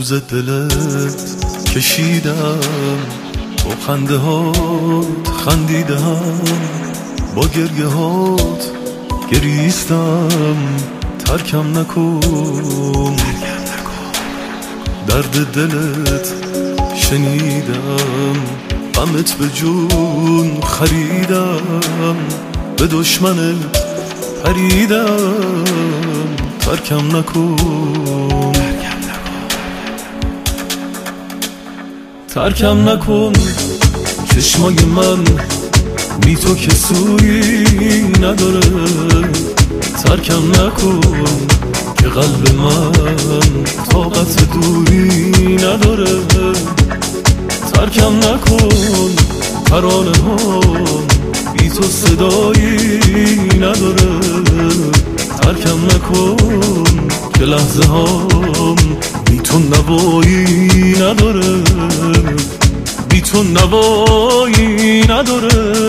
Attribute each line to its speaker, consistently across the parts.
Speaker 1: سوز دلت کشیدم، با خنده هات خندیدم، با گریه هات گریستم. ترکم نکن، درد دلت شنیدم، غمت به جون خریدم، به دشمنت پریدم. ترکم نکن، ترکم نکن. چشمای من بی تو که سویی نداره. ترکم نکن که قلب من طاقت دوری نداره. ترکم نکن، ترانه ها بی تو صدایی نداره. ترکم نکن که لحظه هام بی تو نوایی نداره. بی تو نوایی نداره.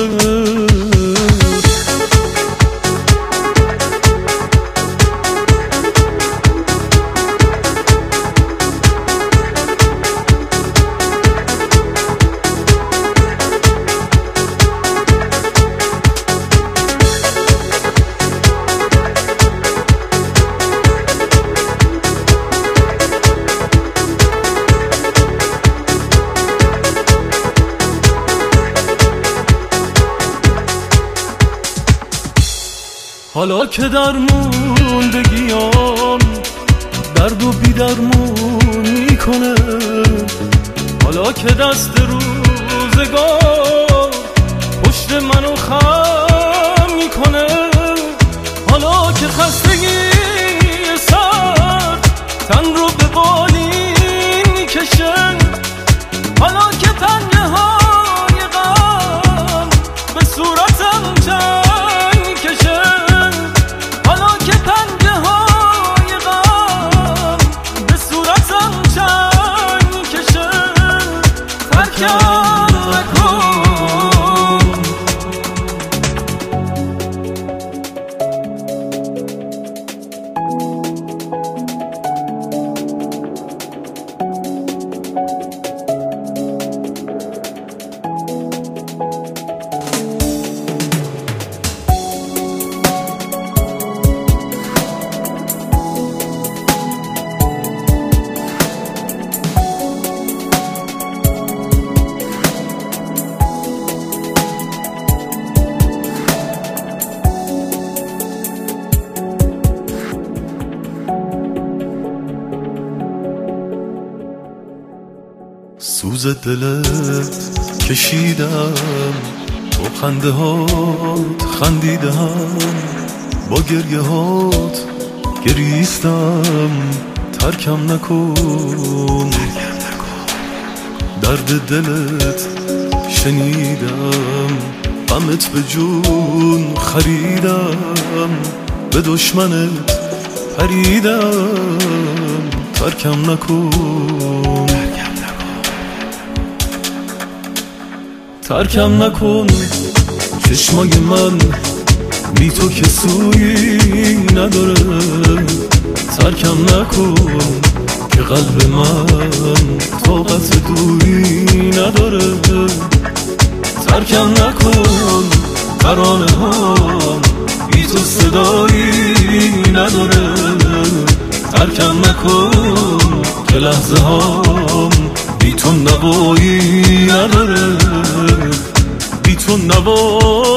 Speaker 1: حالا که درمون بگیام درد و بی درمون میکنه. حالا که دست روزگار پشت منو خم میکنه. حالا که خستگی سر تن رو به بالین میکشه. حالا که پنجه های غم به صورتم جنگ میکشه. سوز دلت کشیدم، با خنده هات خندیدم، با گریه هات گریستم. ترکم نکن، درد دلت شنیدم، غمت به جون خریدم، به دشمنت پریدم. ترکم نکن، ترکم نکن. چشمای من بی تو که سویی نداره. ترکم نکن که قلب من طاقت دوری نداره. ترکم نکن، ترانه ها بی تو صدایی نداره. ترکم نکن که لحظه هام بی تو نوایی نداره. بی تو نوایی